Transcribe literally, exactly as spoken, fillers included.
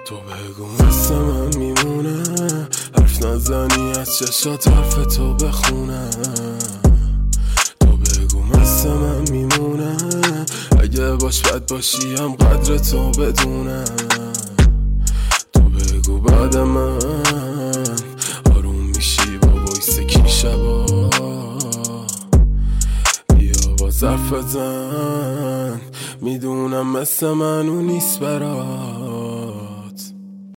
تو بگو مثل من میمونه، حرف نزنی از چشات حرف تو بخونه. تو بگو مثل من میمونه، اگه باش بد باشی هم قدر تو بدونه. تو بگو بعد من آروم میشی با وایس کی شبا، بیا با ظرف زن، میدونم مثل من اون نیست برا.